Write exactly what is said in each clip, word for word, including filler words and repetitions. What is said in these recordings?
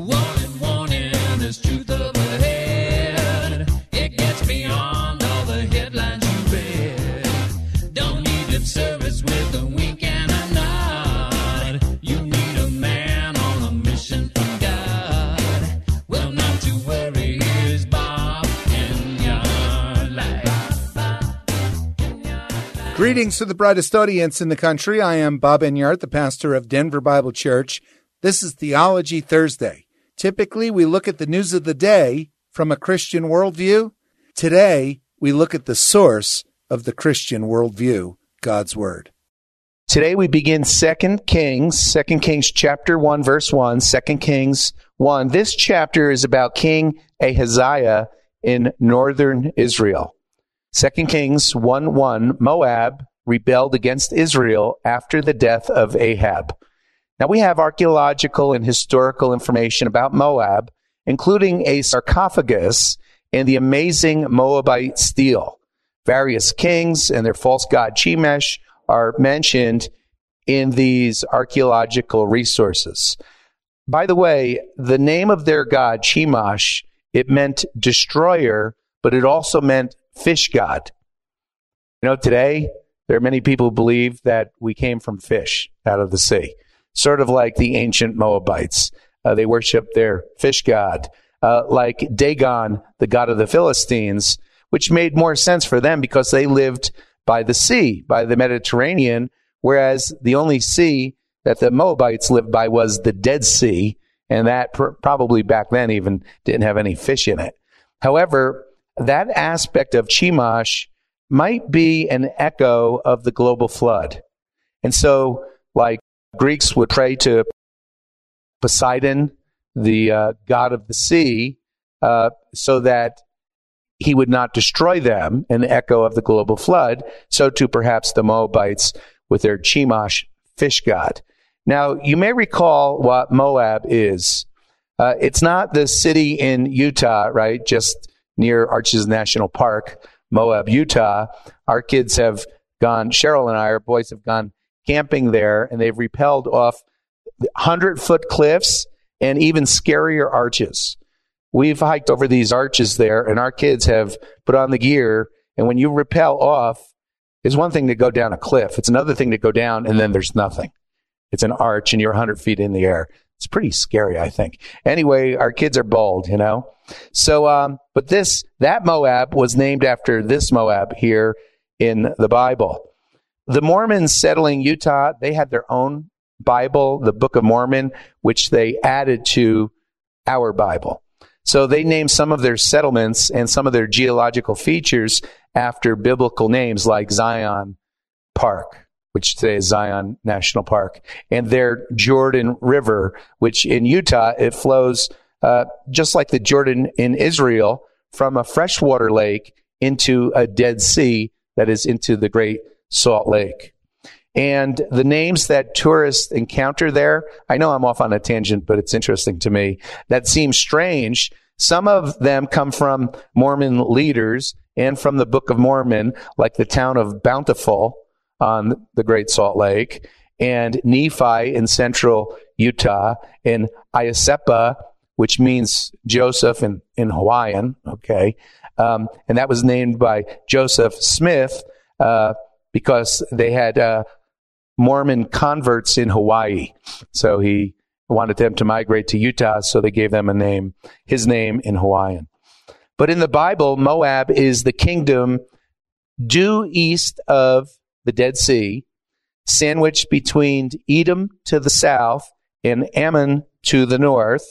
Warning, warning, there's truth up ahead. It gets beyond all the headlines you read. Don't need lip service with a wink and a nod. You need a man on a mission from God. Well, not to worry, here's Bob in your life. Greetings to the brightest audience in the country. I am Bob Enyart, the pastor of Denver Bible Church. This is Theology Thursday. Typically, we look at the news of the day from a Christian worldview. Today, we look at the source of the Christian worldview, God's Word. Today we begin Second Kings, Second Kings chapter one, verse one, Second Kings one. This chapter is about King Ahaziah in northern Israel. Second Kings one one, Moab rebelled against Israel after the death of Ahab. Now we have archaeological and historical information about Moab, including a sarcophagus and the amazing Moabite stele. Various kings and their false god Chemosh are mentioned in these archaeological resources. By the way, the name of their god, Chemosh, it meant destroyer, but it also meant fish god. You know, today, there are many people who believe that we came from fish out of the sea, sort of like the ancient Moabites. Uh, they worship their fish god, uh, like Dagon, the god of the Philistines, which made more sense for them because they lived by the sea, by the Mediterranean, whereas the only sea that the Moabites lived by was the Dead Sea, and that pr- probably back then even didn't have any fish in it. However, that aspect of Chemosh might be an echo of the global flood. And so, like Greeks would pray to Poseidon, the uh, god of the sea, uh, so that he would not destroy them, an echo of the global flood, so too perhaps the Moabites with their Chemosh fish god. Now, you may recall what Moab is. Uh, it's not the city in Utah, right, just near Arches National Park, Moab, Utah. Our kids have gone, Cheryl and I, our boys have gone camping there, and they've rappelled off hundred-foot cliffs and even scarier arches. We've hiked over these arches there, and our kids have put on the gear, and when you rappel off, it's one thing to go down a cliff. It's another thing to go down, and then there's nothing. It's an arch, and you're one hundred feet in the air. It's pretty scary, I think. Anyway, our kids are bold, you know. So, um, but this, that Moab was named after this Moab here in the Bible. The Mormons settling Utah, they had their own Bible, the Book of Mormon, which they added to our Bible. So they named some of their settlements and some of their geological features after biblical names like Zion Park, which today is Zion National Park, and their Jordan River, which in Utah, it flows uh, just like the Jordan in Israel from a freshwater lake into a Dead Sea that is into the Great Salt Lake. And the names that tourists encounter there, I know I'm off on a tangent, but it's interesting to me, that seems strange. Some of them come from Mormon leaders and from the Book of Mormon, like the town of Bountiful on the Great Salt Lake, and Nephi in central Utah, and Iasepa, which means Joseph in, in Hawaiian, okay? Um, and that was named by Joseph Smith uh, because they had uh, Mormon converts in Hawaii. So he wanted them to migrate to Utah, so they gave them a name, his name in Hawaiian. But in the Bible, Moab is the kingdom due east of the Dead Sea, sandwiched between Edom to the south and Ammon to the north.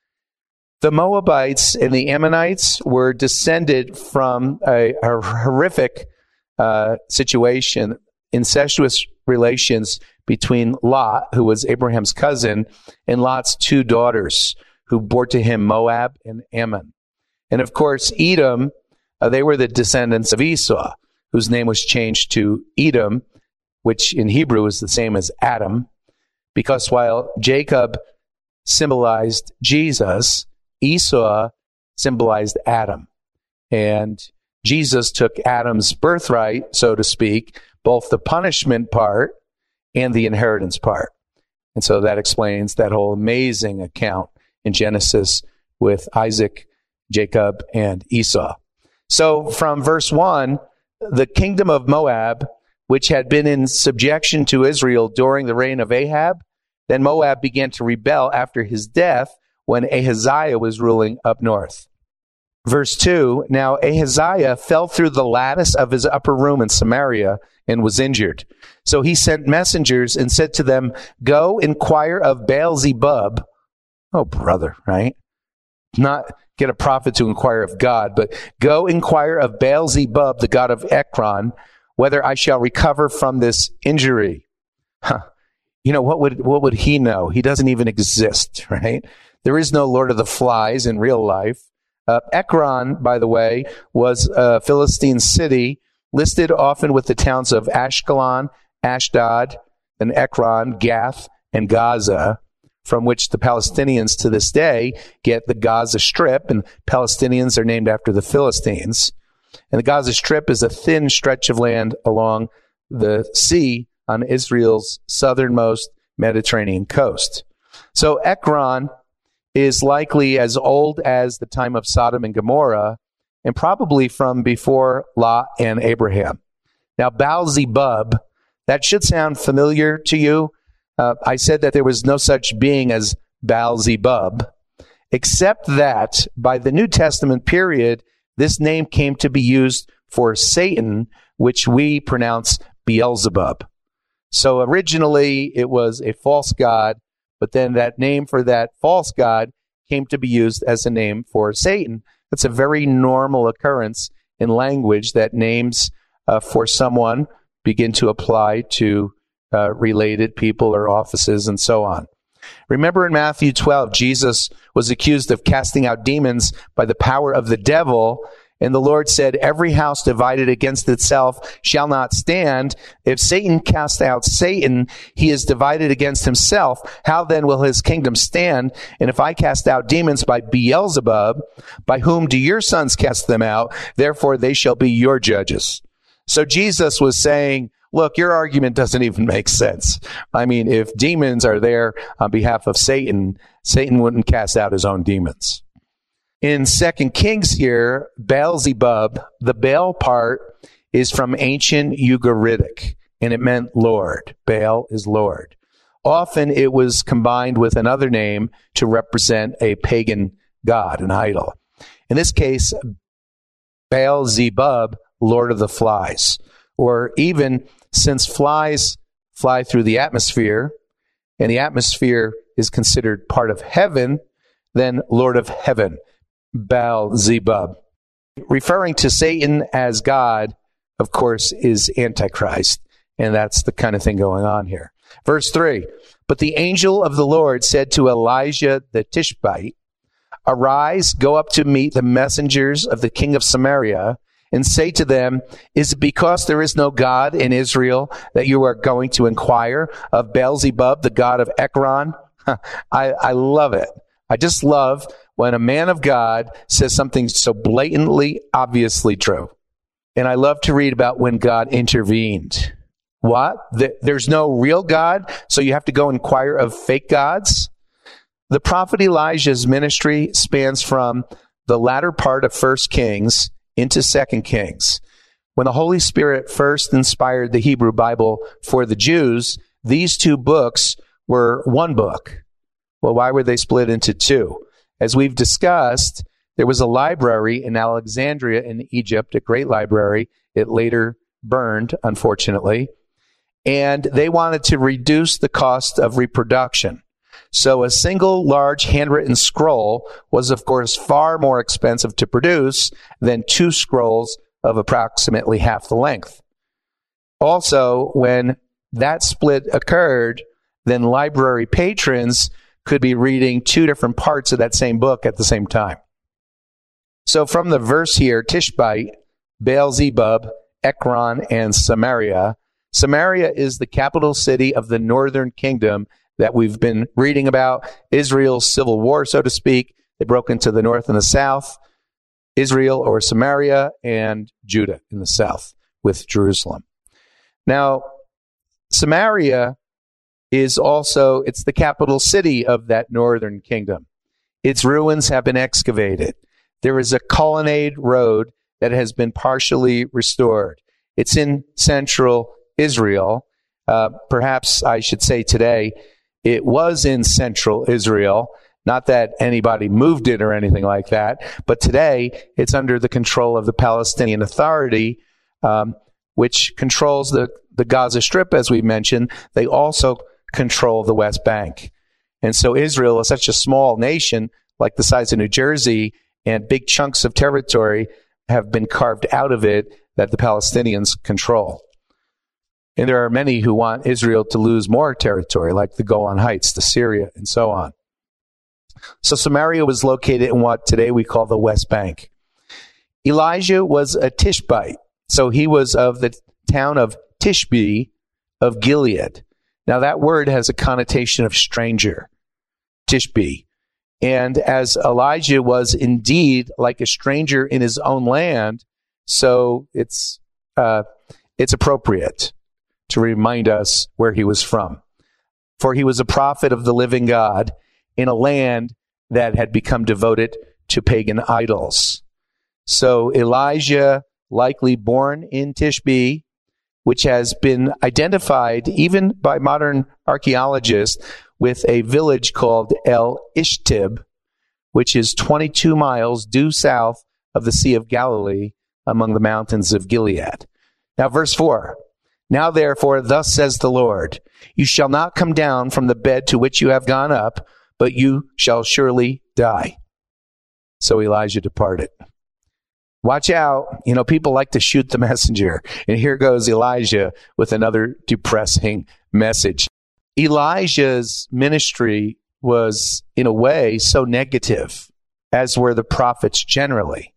The Moabites and the Ammonites were descended from a, a horrific uh, situation, incestuous relations between Lot, who was Abraham's cousin, and Lot's two daughters, who bore to him Moab and Ammon. And of course, Edom, uh, they were the descendants of Esau, whose name was changed to Edom, which in Hebrew is the same as Adam, because while Jacob symbolized Jesus, Esau symbolized Adam. And Jesus took Adam's birthright, so to speak, both the punishment part and the inheritance part. And so that explains that whole amazing account in Genesis with Isaac, Jacob, and Esau. So from verse one, the kingdom of Moab, which had been in subjection to Israel during the reign of Ahab, then Moab began to rebel after his death when Ahaziah was ruling up north. Verse two, now Ahaziah fell through the lattice of his upper room in Samaria and was injured. So he sent messengers and said to them, go inquire of Baal-zebub. Oh, brother, right? Not get a prophet to inquire of God, but go inquire of Baal-zebub, the god of Ekron, whether I shall recover from this injury. Huh. You know, what would what would he know? He doesn't even exist, right? There is no Lord of the Flies in real life. Uh, Ekron, by the way, was a Philistine city listed often with the towns of Ashkelon, Ashdod, and Ekron, Gath, and Gaza, from which the Palestinians to this day get the Gaza Strip, and Palestinians are named after the Philistines. And the Gaza Strip is a thin stretch of land along the sea on Israel's southernmost Mediterranean coast. So Ekron is likely as old as the time of Sodom and Gomorrah, and probably from before Lot and Abraham. Now, Baal-zebub, that should sound familiar to you. Uh, I said that there was no such being as Baal-zebub, except that by the New Testament period, this name came to be used for Satan, which we pronounce Beelzebub. So originally it was a false god, but then that name for that false god came to be used as a name for Satan. That's a very normal occurrence in language, that names uh, for someone begin to apply to uh, related people or offices and so on. Remember in Matthew twelve, Jesus was accused of casting out demons by the power of the devil. And the Lord said, every house divided against itself shall not stand. If Satan cast out Satan, he is divided against himself. How then will his kingdom stand? And if I cast out demons by Beelzebub, by whom do your sons cast them out? Therefore they shall be your judges. So Jesus was saying, look, your argument doesn't even make sense. I mean, if demons are there on behalf of Satan, Satan wouldn't cast out his own demons. In Second Kings here, Baal-zebub, the Baal part is from ancient Ugaritic, and it meant Lord. Baal is Lord. Often it was combined with another name to represent a pagan god, an idol. In this case, Baal-zebub, Lord of the Flies. Or even since flies fly through the atmosphere, and the atmosphere is considered part of heaven, then Lord of Heaven, Baal-zebub. Referring to Satan as God, of course, is Antichrist, and that's the kind of thing going on here. Verse three, but the angel of the Lord said to Elijah the Tishbite, arise, go up to meet the messengers of the king of Samaria, and say to them, is it because there is no God in Israel that you are going to inquire of Baal-zebub, the god of Ekron? I, I love it. I just love when a man of God says something so blatantly, obviously true. And I love to read about when God intervened. What? There's no real God, so you have to go inquire of fake gods? The prophet Elijah's ministry spans from the latter part of First Kings into Second Kings. When the Holy Spirit first inspired the Hebrew Bible for the Jews, these two books were one book. Well, why were they split into two? As we've discussed, there was a library in Alexandria in Egypt, a great library. It later burned, unfortunately. And they wanted to reduce the cost of reproduction. So a single large handwritten scroll was, of course, far more expensive to produce than two scrolls of approximately half the length. Also, when that split occurred, then library patrons could be reading two different parts of that same book at the same time. So from the verse here, Tishbite, Baal-zebub, Ekron, and Samaria. Samaria is the capital city of the northern kingdom that we've been reading about, Israel's civil war, so to speak. They broke into the north and the south, Israel or Samaria, and Judah in the south with Jerusalem. Now, Samaria is also, it's the capital city of that northern kingdom. Its ruins have been excavated. There is a colonnade road that has been partially restored. It's in central Israel. Uh, perhaps I should say today, it was in central Israel. Not that anybody moved it or anything like that, but today it's under the control of the Palestinian Authority, um, which controls the, the Gaza Strip, as we mentioned. They also control the West Bank. And so Israel is such a small nation, like the size of New Jersey, and big chunks of territory have been carved out of it that the Palestinians control. And there are many who want Israel to lose more territory, like the Golan Heights, to Syria, and so on. So Samaria was located in what today we call the West Bank. Elijah was a Tishbite, so he was of the town of Tishbe of Gilead. Now that word has a connotation of stranger, Tishbe. And as Elijah was indeed like a stranger in his own land, so it's uh, it's appropriate to remind us where he was from. For he was a prophet of the living God in a land that had become devoted to pagan idols. So Elijah, likely born in Tishbe, which has been identified even by modern archaeologists with a village called El Ishtib, which is twenty-two miles due south of the Sea of Galilee among the mountains of Gilead. Now, verse four. Now, therefore, thus says the Lord, you shall not come down from the bed to which you have gone up, but you shall surely die. So Elijah departed. Watch out. You know, people like to shoot the messenger. And here goes Elijah with another depressing message. Elijah's ministry was, in a way, so negative, as were the prophets generally,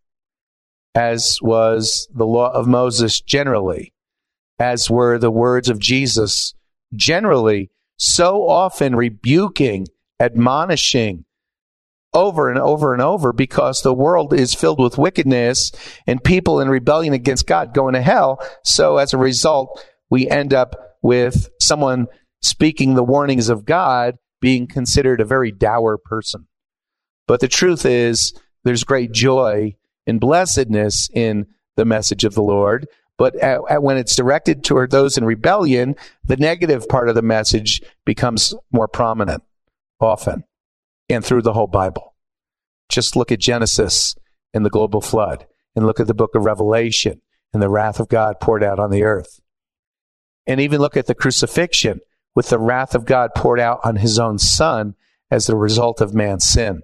as was the law of Moses generally, as were the words of Jesus generally, so often rebuking, admonishing, over and over and over, because the world is filled with wickedness and people in rebellion against God going to hell. So as a result, we end up with someone speaking the warnings of God being considered a very dour person. But the truth is, there's great joy and blessedness in the message of the Lord. But at, at, when it's directed toward those in rebellion, the negative part of the message becomes more prominent often and through the whole Bible. Just look at Genesis and the global flood, and look at the book of Revelation and the wrath of God poured out on the earth. And even look at the crucifixion with the wrath of God poured out on his own son as the result of man's sin.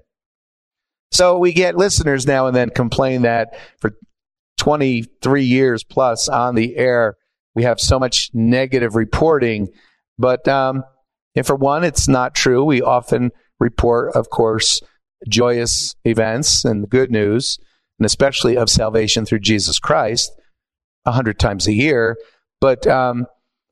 So we get listeners now and then complain that for twenty-three years plus on the air, we have so much negative reporting. But um, and for one, it's not true. We often report, of course, joyous events and good news, and especially of salvation through Jesus Christ, a hundred times a year. But um,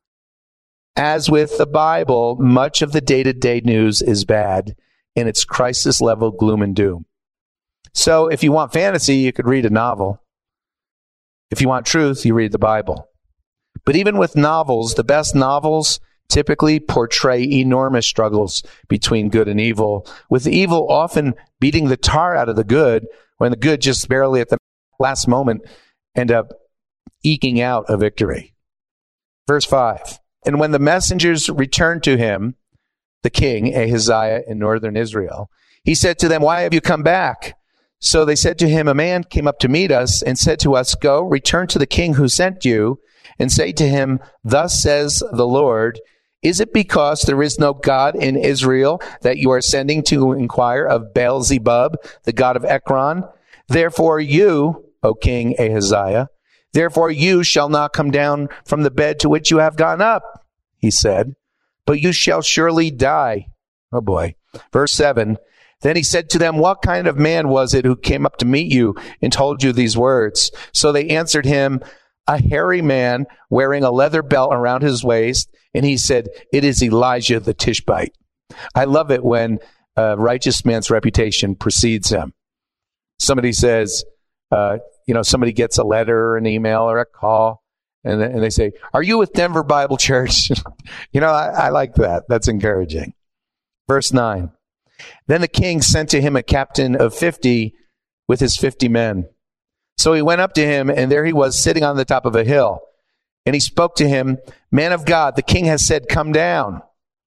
as with the Bible, much of the day-to-day news is bad, and it's crisis-level gloom and doom. So if you want fantasy, you could read a novel. If you want truth, you read the Bible. But even with novels, the best novels typically portray enormous struggles between good and evil, with the evil often beating the tar out of the good, when the good just barely at the last moment end up eking out a victory. Verse five, and when the messengers returned to him, the king, Ahaziah, in northern Israel, he said to them, why have you come back? So they said to him, a man came up to meet us and said to us, go, return to the king who sent you, and say to him, thus says the Lord, is it because there is no God in Israel that you are sending to inquire of Baal-zebub, the god of Ekron? Therefore you, O King Ahaziah, therefore you shall not come down from the bed to which you have gone up, he said, but you shall surely die. Oh boy. Verse seven, then he said to them, what kind of man was it who came up to meet you and told you these words? So they answered him, a hairy man wearing a leather belt around his waist. And he said, it is Elijah the Tishbite. I love it when a righteous man's reputation precedes him. Somebody says, uh, you know, somebody gets a letter or an email or a call, and, and they say, are you with Denver Bible Church? you know, I, I like that. That's encouraging. Verse nine. Then the king sent to him a captain of fifty with his fifty men. So he went up to him, and there he was sitting on the top of a hill. And he spoke to him, "Man of God, the king has said, come down.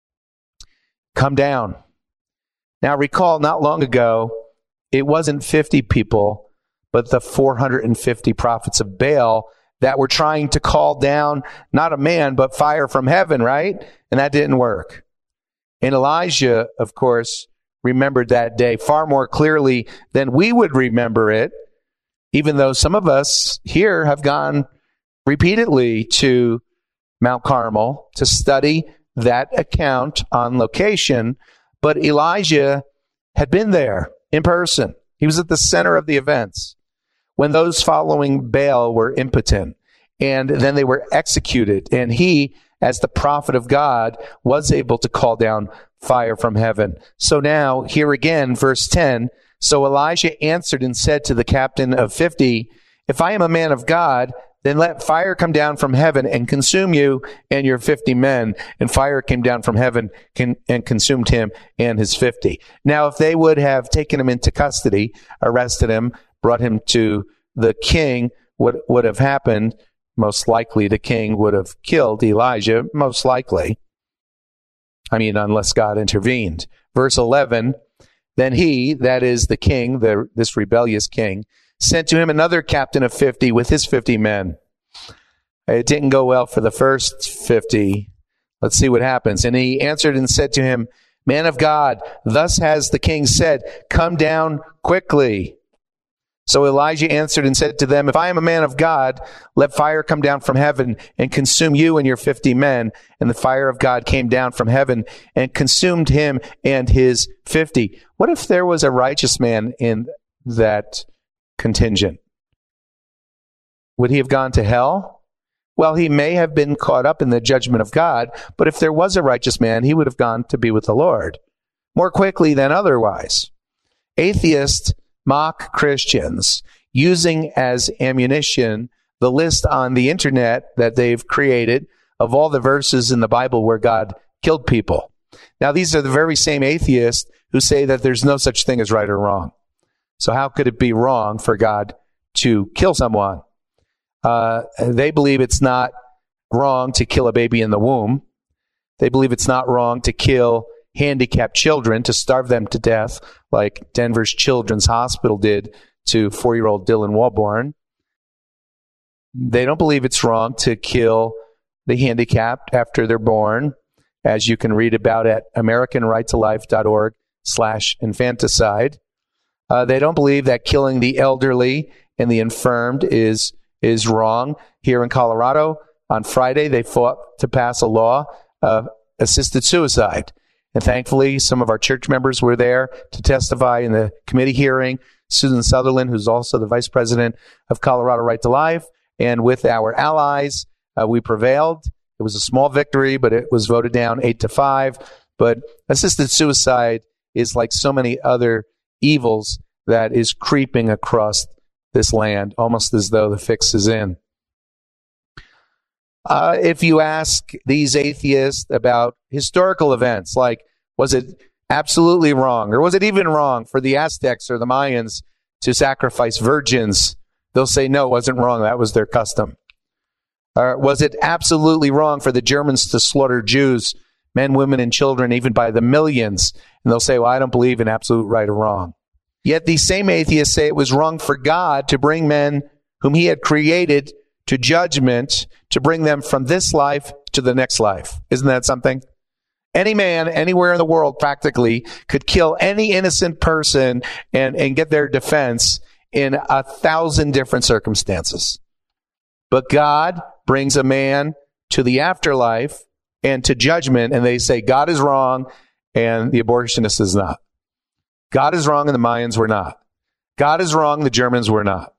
Come down." Now recall, not long ago, it wasn't fifty people, but the four hundred fifty prophets of Baal that were trying to call down not a man, but fire from heaven, right? And that didn't work. And Elijah, of course, remembered that day far more clearly than we would remember it, even though some of us here have gone repeatedly to Mount Carmel to study that account on location. But Elijah had been there in person. He was at the center of the events when those following Baal were impotent, and then they were executed. And he, as the prophet of God, was able to call down fire from heaven. So now, here again, verse ten, so Elijah answered and said to the captain of fifty, "If I am a man of God, then let fire come down from heaven and consume you and your fifty men." And fire came down from heaven and consumed him and his fifty. Now, if they would have taken him into custody, arrested him, brought him to the king, what would have happened? Most likely the king would have killed Elijah, most likely. I mean, unless God intervened. Verse eleven, then he, that is the king, the, this rebellious king, sent to him another captain of fifty with his fifty men. It didn't go well for the first fifty. Let's see what happens. And he answered and said to him, "Man of God, thus has the king said, come down quickly." So Elijah answered and said to them, "If I am a man of God, let fire come down from heaven and consume you and your fifty men." And the fire of God came down from heaven and consumed him and his fifty. What if there was a righteous man in that contingent? Would he have gone to hell? Well, he may have been caught up in the judgment of God, but if there was a righteous man, he would have gone to be with the Lord more quickly than otherwise. Atheists mock Christians, using as ammunition the list on the internet that they've created of all the verses in the Bible where God killed people. Now, these are the very same atheists who say that there's no such thing as right or wrong. So how could it be wrong for God to kill someone? Uh, they believe it's not wrong to kill a baby in the womb. They believe it's not wrong to kill handicapped children, to starve them to death, like Denver's Children's Hospital did to four-year-old Dylan Walborn. They don't believe it's wrong to kill the handicapped after they're born, as you can read about at american right to life dot org slash infanticide. Uh, they don't believe that killing the elderly and the infirmed is is wrong. Here in Colorado, on Friday, they fought to pass a law of assisted suicide. And thankfully, some of our church members were there to testify in the committee hearing. Susan Sutherland, who's also the vice president of Colorado Right to Life, and with our allies, uh, we prevailed. It was a small victory, but it was voted down eight to five. But assisted suicide is like so many other evils that is creeping across this land, almost as though the fix is in. Uh, if you ask these atheists about historical events, like, was it absolutely wrong, or was it even wrong for the Aztecs or the Mayans to sacrifice virgins? They'll say, no, it wasn't wrong. That was their custom. Or was it absolutely wrong for the Germans to slaughter Jews, men, women, and children, even by the millions? And they'll say, well, I don't believe in absolute right or wrong. Yet these same atheists say it was wrong for God to bring men whom he had created to judgment, to bring them from this life to the next life. Isn't that something? Any man anywhere in the world practically could kill any innocent person and, and get their defense in a thousand different circumstances. But God brings a man to the afterlife and to judgment, and they say God is wrong and the abortionist is not. God is wrong and the Mayans were not. God is wrong, the Germans were not.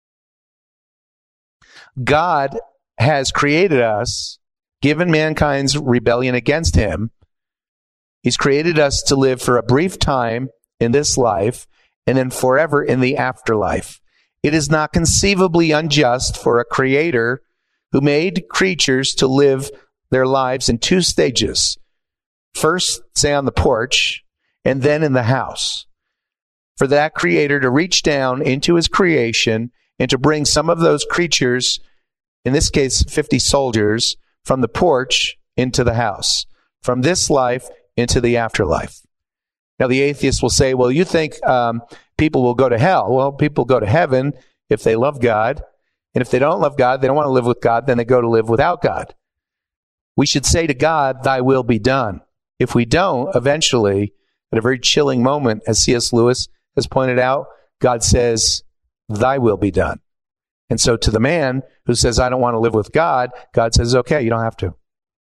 God has created us, given mankind's rebellion against him. He's created us to live for a brief time in this life and then forever in the afterlife. It is not conceivably unjust for a creator who made creatures to live their lives in two stages. First, say on the porch, and then in the house. For that creator to reach down into his creation and to bring some of those creatures, in this case, fifty soldiers, from the porch into the house, from this life into the afterlife. Now, the atheist will say, well, you think um, people will go to hell. Well, people go to heaven if they love God. And if they don't love God, they don't want to live with God, then they go to live without God. We should say to God, thy will be done. If we don't, eventually, at a very chilling moment, as C S Lewis has pointed out, God says, thy will be done. And so to the man who says, I don't want to live with God, God says, okay, you don't have to.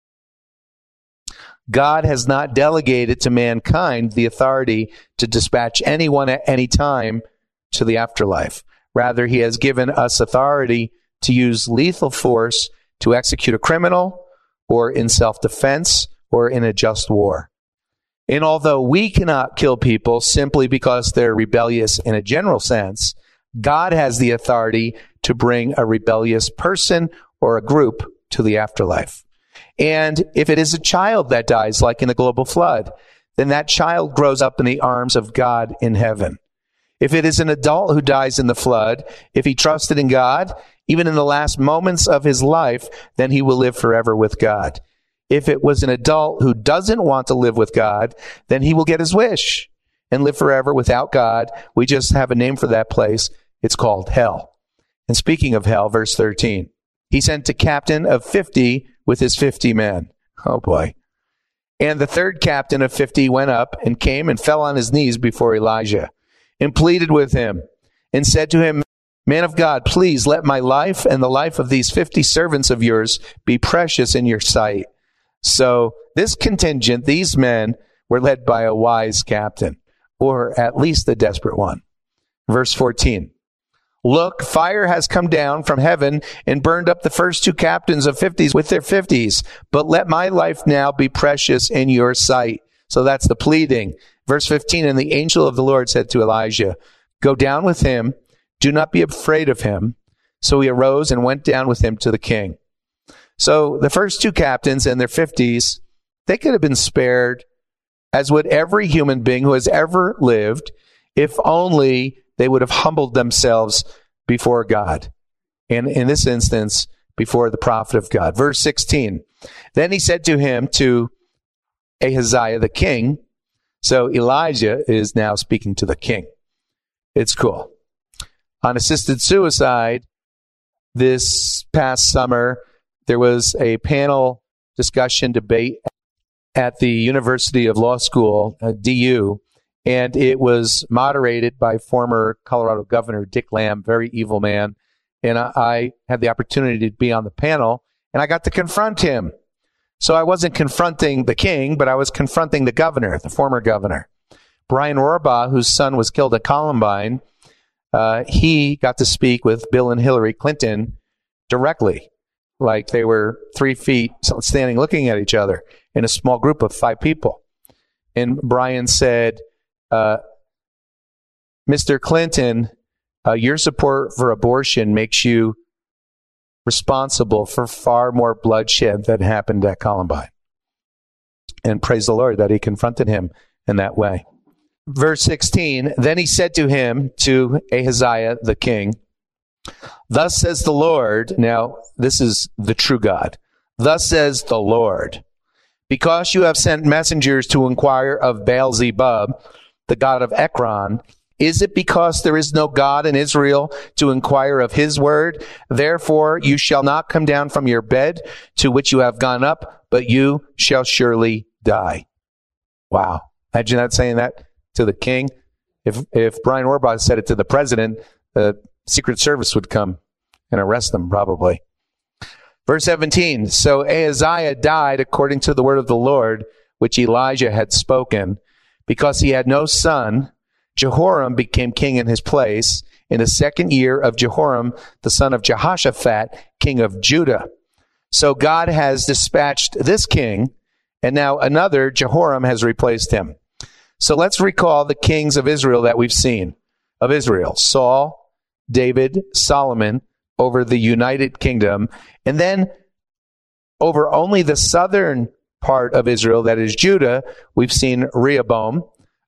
God has not delegated to mankind the authority to dispatch anyone at any time to the afterlife. Rather, he has given us authority to use lethal force to execute a criminal, or in self-defense, or in a just war. And although we cannot kill people simply because they're rebellious in a general sense, God has the authority to bring a rebellious person or a group to the afterlife. And if it is a child that dies, like in the global flood, then that child grows up in the arms of God in heaven. If it is an adult who dies in the flood, if he trusted in God, even in the last moments of his life, then he will live forever with God. If it was an adult who doesn't want to live with God, then he will get his wish and live forever without God. We just have a name for that place. It's called hell. And speaking of hell, verse thirteen, he sent a captain of fifty with his fifty men. Oh boy. And the third captain of fifty went up and came and fell on his knees before Elijah and pleaded with him and said to him, man of God, please let my life and the life of these fifty servants of yours be precious in your sight. So this contingent, these men, were led by a wise captain, or at least a desperate one. Verse fourteen. Look, fire has come down from heaven and burned up the first two captains of fifties with their fifties. But let my life now be precious in your sight. So that's the pleading. Verse fifteen, and the angel of the Lord said to Elijah, go down with him. Do not be afraid of him. So he arose and went down with him to the king. So the first two captains and their fifties, they could have been spared, as would every human being who has ever lived, if only they would have humbled themselves before God. And in this instance, before the prophet of God. Verse sixteen. Then he said to him, to Ahaziah the king. So Elijah is now speaking to the king. It's cool. On assisted suicide, this past summer, there was a panel discussion debate at the University of Law School, uh, D U, and it was moderated by former Colorado Governor Dick Lamb, very evil man. And I, I had the opportunity to be on the panel, and I got to confront him. So I wasn't confronting the king, but I was confronting the governor, the former governor. Brian Rohrbaugh, whose son was killed at Columbine, uh, he got to speak with Bill and Hillary Clinton directly, like they were three feet standing looking at each other in a small group of five people. And Brian said, Uh, Mister Clinton, uh, your support for abortion makes you responsible for far more bloodshed than happened at Columbine. And praise the Lord that he confronted him in that way. Verse sixteen, then he said to him, to Ahaziah the king, thus says the Lord, now this is the true God, thus says the Lord, because you have sent messengers to inquire of Baal-zebub, the god of Ekron, is it because there is no God in Israel to inquire of his word? Therefore you shall not come down from your bed to which you have gone up, but you shall surely die. Wow. Imagine that, saying that to the king. If if Brian Rohrbaugh said it to the president, the Secret Service would come and arrest them probably. Verse seventeen, so Ahaziah died according to the word of the Lord, which Elijah had spoken. Because he had no son, Jehoram became king in his place in the second year of Jehoram, the son of Jehoshaphat, king of Judah. So God has dispatched this king, and now another, Jehoram, has replaced him. So let's recall the kings of Israel that we've seen. Of Israel, Saul, David, Solomon, over the united kingdom, and then over only the southern part of Israel, that is Judah, we've seen Rehoboam,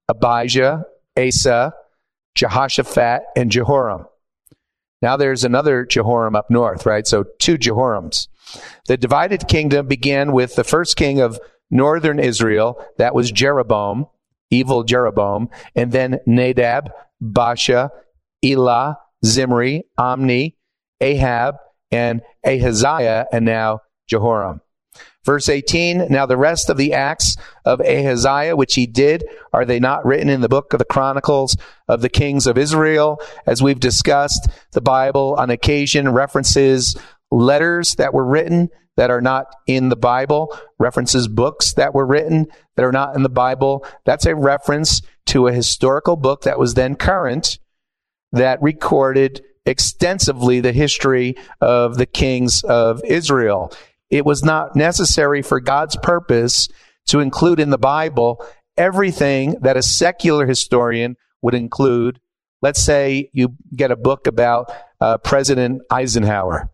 Abijah, Asa, Jehoshaphat, and Jehoram. Now there's another Jehoram up north, right? So two Jehorams. The divided kingdom began with the first king of northern Israel. That was Jeroboam, evil Jeroboam. And then Nadab, Baasha, Elah, Zimri, Omni, Ahab, and Ahaziah, and now Jehoram. Verse eighteen, now the rest of the acts of Ahaziah, which he did, are they not written in the book of the Chronicles of the Kings of Israel? As we've discussed, the Bible on occasion references letters that were written that are not in the Bible, references books that were written that are not in the Bible. That's a reference to a historical book that was then current that recorded extensively the history of the kings of Israel. It was not necessary for God's purpose to include in the Bible everything that a secular historian would include. Let's say you get a book about uh, President Eisenhower.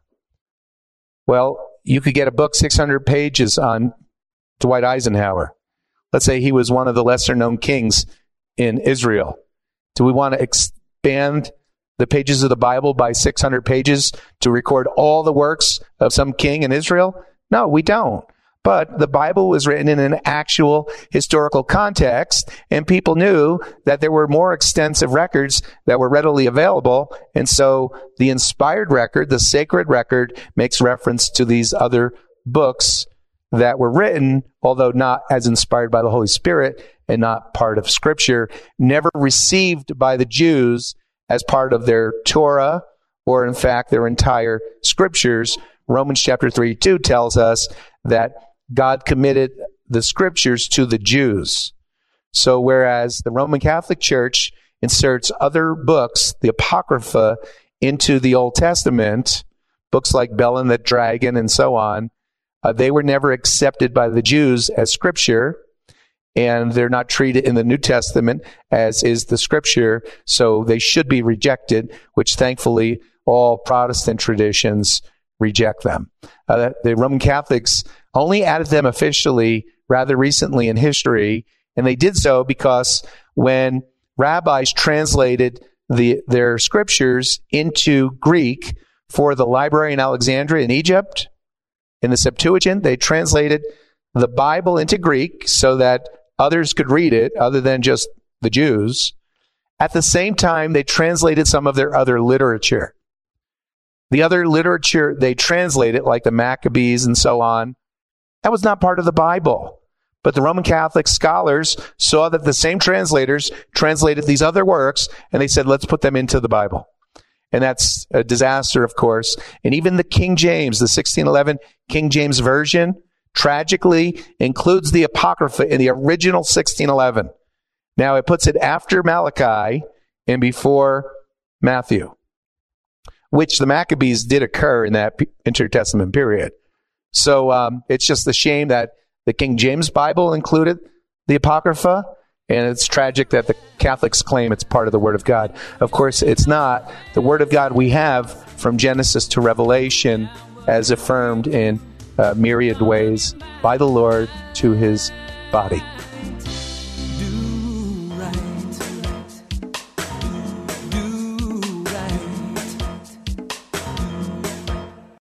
Well, you could get a book six hundred pages on Dwight Eisenhower. Let's say he was one of the lesser known kings in Israel. Do we want to expand the pages of the Bible by six hundred pages to record all the works of some king in Israel? No, we don't. But the Bible was written in an actual historical context, and people knew that there were more extensive records that were readily available. And so the inspired record, the sacred record, makes reference to these other books that were written, although not as inspired by the Holy Spirit and not part of Scripture, never received by the Jews as part of their Torah or, in fact, their entire Scriptures. Romans chapter three two tells us that God committed the Scriptures to the Jews. So whereas the Roman Catholic Church inserts other books, the Apocrypha, into the Old Testament, books like Bel and the Dragon and so on, uh, they were never accepted by the Jews as Scripture, and they're not treated in the New Testament as is the Scripture, so they should be rejected, which thankfully all Protestant traditions reject them. Uh, the Roman Catholics only added them officially rather recently in history, and they did so because when rabbis translated the, their scriptures into Greek for the library in Alexandria in Egypt, in the Septuagint, they translated the Bible into Greek so that others could read it other than just the Jews. At the same time, they translated some of their other literature. The other literature they translated, like the Maccabees and so on, that was not part of the Bible. But the Roman Catholic scholars saw that the same translators translated these other works, and they said, let's put them into the Bible. And that's a disaster, of course. And even the King James, the sixteen eleven King James Version, tragically includes the Apocrypha in the original sixteen eleven. Now, it puts it after Malachi and before Matthew, which the Maccabees did occur in that intertestament period. So um, it's just a shame that the King James Bible included the Apocrypha, and it's tragic that the Catholics claim it's part of the Word of God. Of course, it's not. The Word of God we have from Genesis to Revelation, as affirmed in uh, myriad ways by the Lord to his body.